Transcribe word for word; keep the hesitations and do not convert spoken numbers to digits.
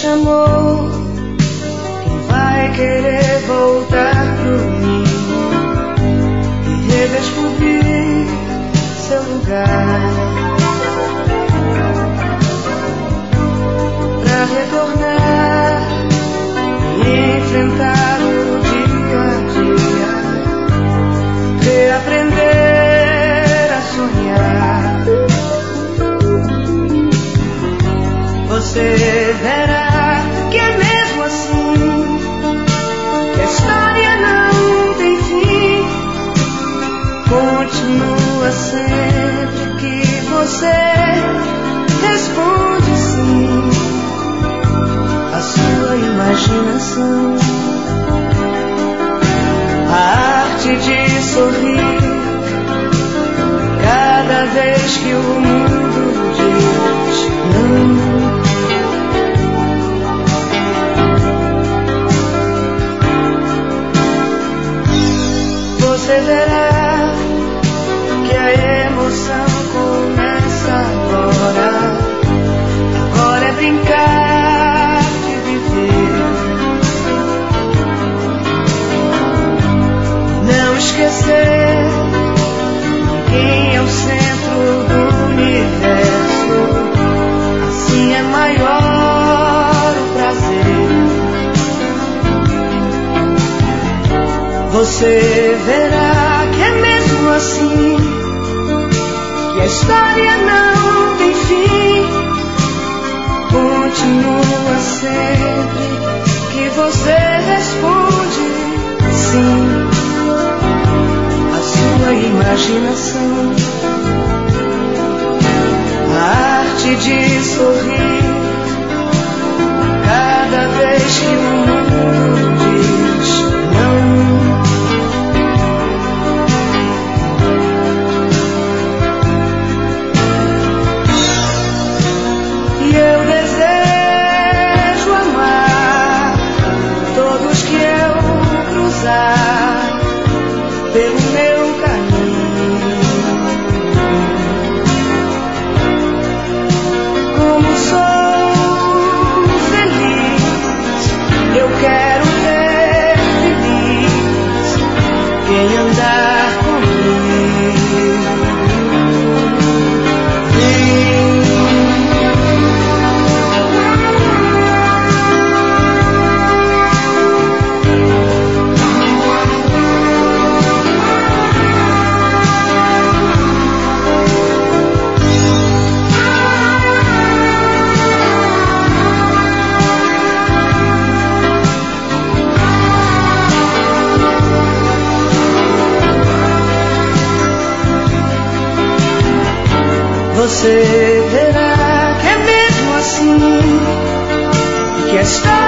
chamou, quem vai querer voltar pro ninho e redescobrir seu lugar, pra retornar e enfrentar o dia a dia, reaprender a sonhar. Você verá que é mesmo assim, que a história não tem fim. Continua sempre que você responde sim à sua imaginação. A arte de sorrir cada vez que o mundo diz não. Você verá que a emoção começa agora. Agora é brincar de viver, não esquecer quem é o centro do universo. Assim é maior o prazer. Você verá que é mesmo assim, que a história não tem fim. Continua sempre que você responde sim à sua imaginação. A arte de sorrir cada vez que o mundo diz não. Pelo meu caminho, como sou feliz, eu quero ver feliz quem andar comigo. Você verá que é mesmo assim, que a história